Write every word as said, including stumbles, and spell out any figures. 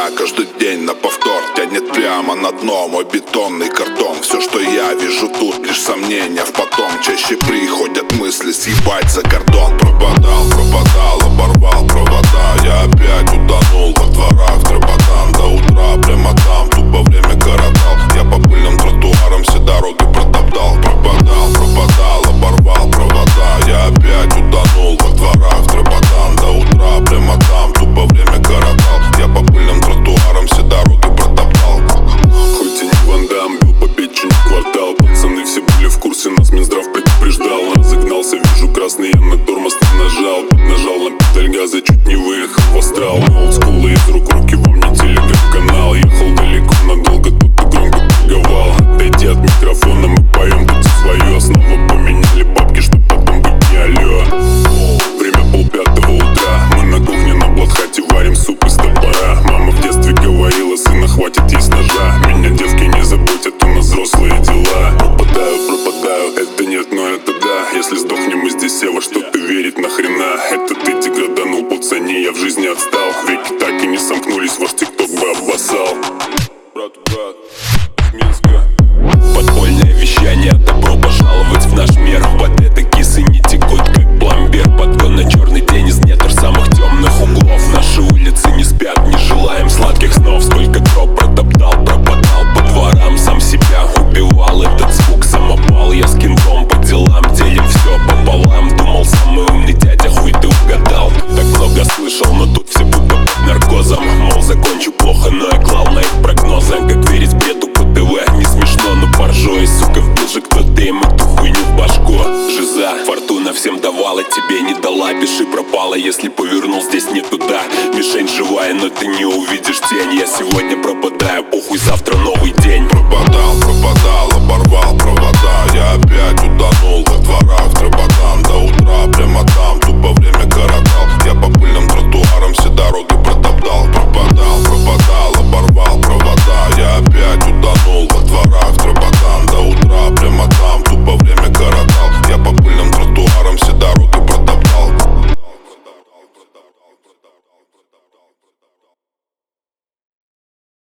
меня каждый день на повтор тянет прямо на дно мой бетонный картон. Все, что я вижу тут, лишь сомнения в потом. Чаще приходят мысли съебать за кордон. Пропадал, пропадал, оборвал провода. Я опять утонул во дворах Дроботан. До утра прямо там, тупо время коротал. Я по пыльным тротуарам все дороги протоптал. Пропадал, пропадал, оборвал провода. Я опять утонул во дворах Дроботан. До утра прямо там, тупо время коротал. Я по пыльным тротуарам все дороги протоптал. Хоть и не Ван Дам, бил по печени квартал. Пацаны все были в курсе, нас Минздрав предупреждал. Разогнался, вижу красный, я на тормоз не нажал. Поднажал на педаль газа, чуть не выехал в астрал. Олдскул из рук руки, вам не телеграм-канал. Ехал далеко, надолго, тут и громко приговал. Отойди от микрофона, мы поем тут свою основу. Поменяли бабки, чтоб потом быть не алё. Время полпятого утра, мы на кухне на блатхате варим суп из топора. Мама в детстве говорила, сына, хватит есть ножа. Меня девки не заботят, у нас взрослые дела. Пропадаю, пропадаю, это нет, но это да. Если сдохнем мы здесь, все во что-то верить нахрена. Это ты деграданул, пацане, я в жизни отстал. Веки так и не сомкнулись, ваш тикток бы обоссал. Брат, брат, из Минска. Подпольное вещание, добро пожаловать в наш мир. Под это кисы не текут, как пломбир. Подгон на черный день из недр самых темных углов. Наши улицы не спят, не желаем сладких снов. Сколько троп протоптал, пропадал по дворам. Сам себя убивал, этот звук самопал. Я с кентом по делам, делим все пополам. Думал, самый умный дядя, хуй ты угадал. Так много слышал, но тут все будто под наркозом. Мол, закончу плохо, но я клал на их прогнозы. Как верить бреду по ТВ, не смешно, но поржу. И, сука, вбил же кто-то им эту хуйню в башку. Жиза, фортуна всем давала, тебе не дала. Пиши пропала, если повернул здесь не туда. Мишень живая, но ты не увидишь тень. Я сегодня пропадаю, похуй, завтра новый день. Пропадал, пропадал,